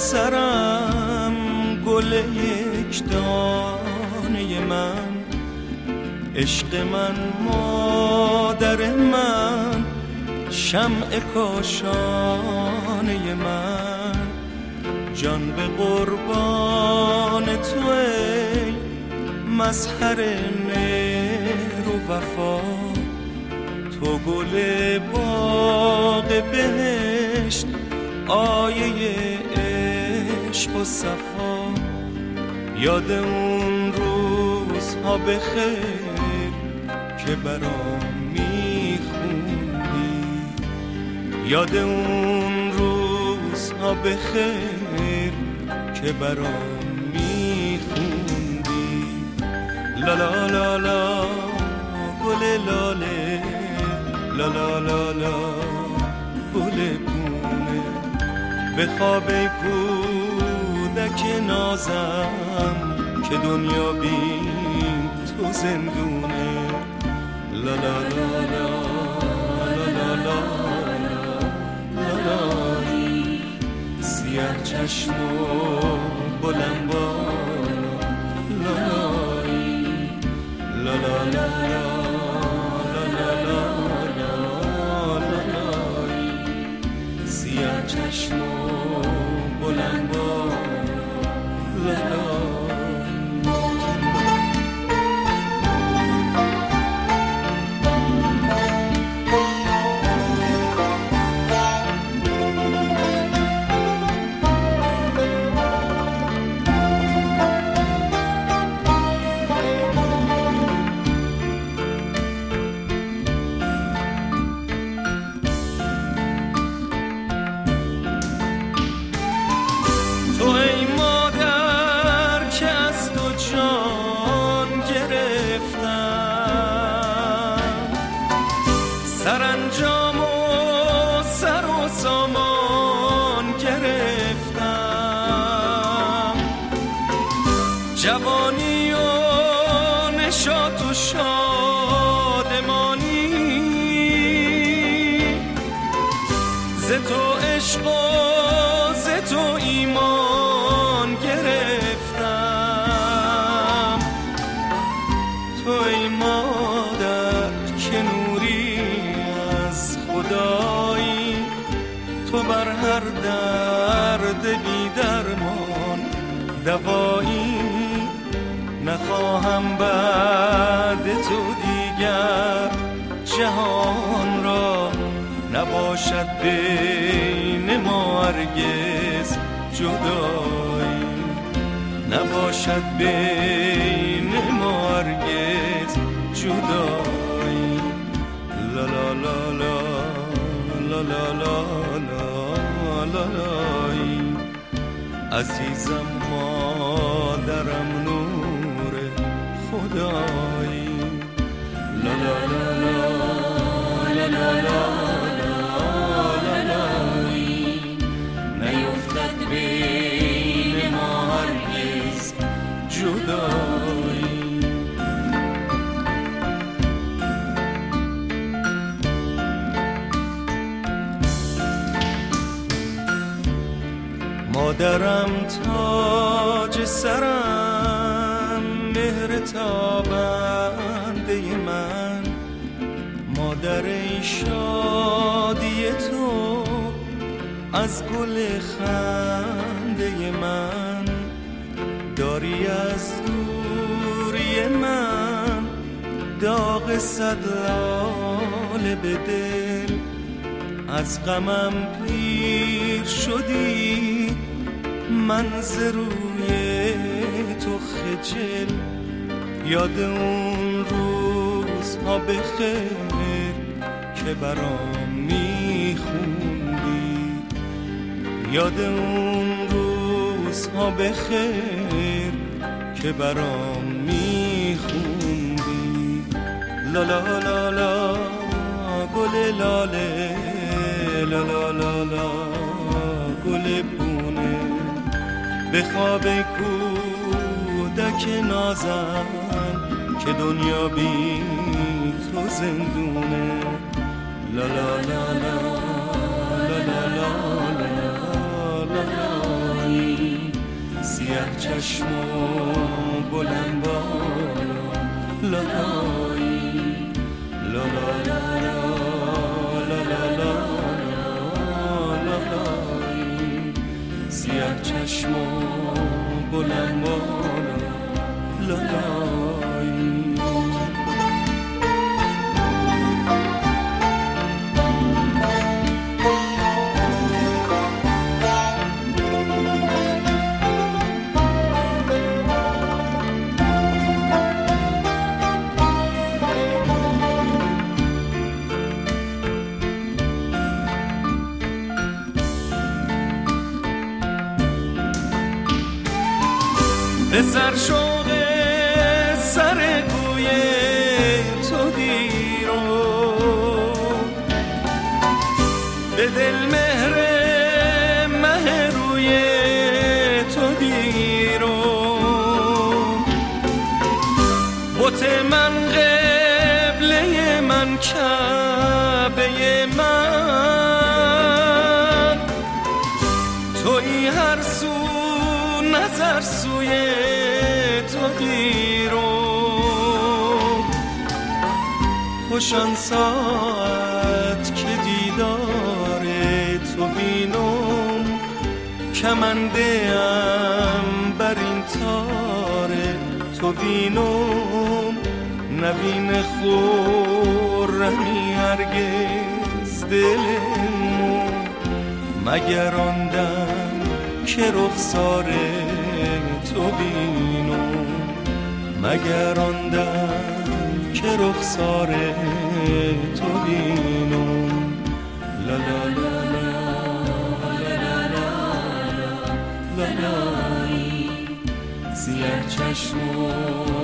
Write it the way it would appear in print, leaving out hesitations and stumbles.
سرم گل یک دانه من، عشق من مادر من، شمع کاشانه من، جان به قربان تو ای مظهر مهر و وفا، تو گل باغ بهشت آیه عشق و صفا. یاد اون روزها بخیر که برام میخوندی، یاد اون روزها بخیر که برام میخوندی. لا لا لا لا گل لاله، لا لا لا لا گل پونه، به خواب کودک نازم که دنیا بین تو زندونه. لا لا لا لا لا لا لا لا سیاه چشم و بلند بالا، لا لا لا لا سیاه چشم و بلند بالا. سرانجام و سر و سامان گرفتم، جوانی و نشاط و شادمانی، ز تو عشق و ز تو ایمان گرفتم. تو ای مادر که نوری از خدایی، تو بر هر درد بی درمان دوایی، نخواهم بعد تو دیگر جهان را، نباشد بین ما هرگز جدایی، نباشد بین ما هرگز جدایی. لا لا لا لا لا لا لا لا لای عزیزم مادرم نور خدایی. لا لا لا لا لا لا نیفتد بین ما هرگز جدایی. مادرم تاج سرم، مهر تابنده من، مادر ای شادی تو از گل خنده من، داری از دوری من داغ صد لاله به دل، از غمم پیر شدی من ز روی تو خجل، یاد اون روزها بخیر که برام میخوندی، یاد اون روزها بخیر که برام میخوندی. لا لا لا لا گل لاله، لا لا لا لا گل پونه، به خواب کودک نازم که دنیا بی تو زندونه. لا لا لا لا لا لا لا لا لا سیاه چشم و بلند بالا لالایی لا لا لا لا لا لا لالایی سیاه چشم و بلند بالا لالایی به سر شوق سر کوی تو دیرم به دل مهر مه روی تو دیرم بت من قبله من کعبه من تویی هر سو نظر سوی تو گیرم خوش آن ساعت که دیدار تو بینم کمنده ام بر این تار تو بینم نبین خورمی هرگز دلمو مگر آن دم که رخسار تو بینم مگر آن دم که رخسار تو بینم لا لا لا لا لا لا لا سیاه چشم